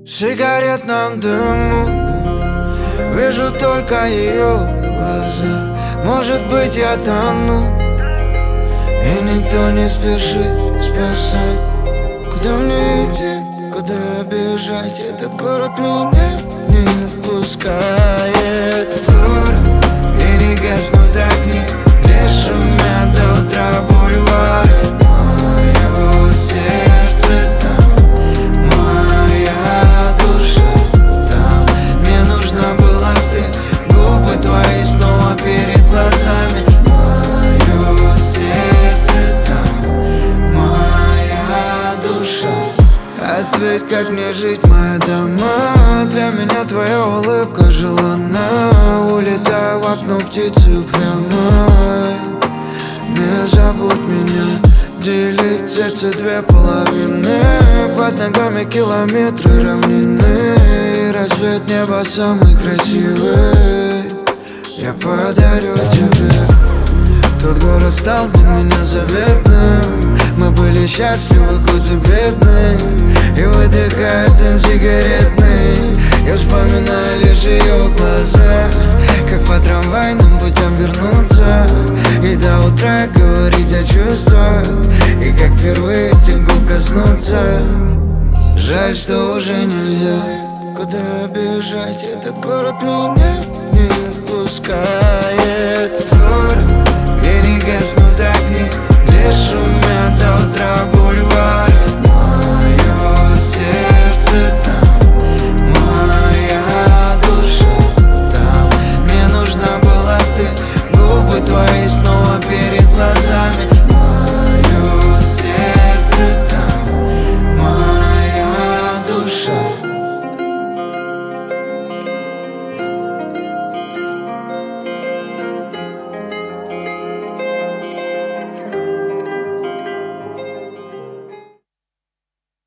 сигаретном дыму вижу только ее глаза. Может быть, я тону, и никто не спешит спасать. Куда мне идти, куда бежать? Этот город меня не отпускает. Город, где не гаснут огни, где шумят до утра бульвары. Мое сердце там, моя душа там. Мне нужна была ты, губы твои снова перед глазами. Мое сердце там, моя душа. Ответь, как мне жить, моя дома. Для меня твоя улыбка желанна. Улетаю в окно птицей прямой. Не забудь меня, делить сердце две половины. Под ногами километры равнины. И рассвет неба самый красивый я подарю тебе. Тот город стал для меня заветным. Мы были счастливы, хоть и бедны. И выдыхает дым сигаретный. Я вспоминаю лишь ее глаза. Как по трамвайным путям вернуться и до утра говорить о чувствах. И как впервые этих губ коснуться. Жаль, что уже нельзя. Куда бежать? Этот город меня не отпускает. Город, где не гаснут огни, где шумят до утра бульвары.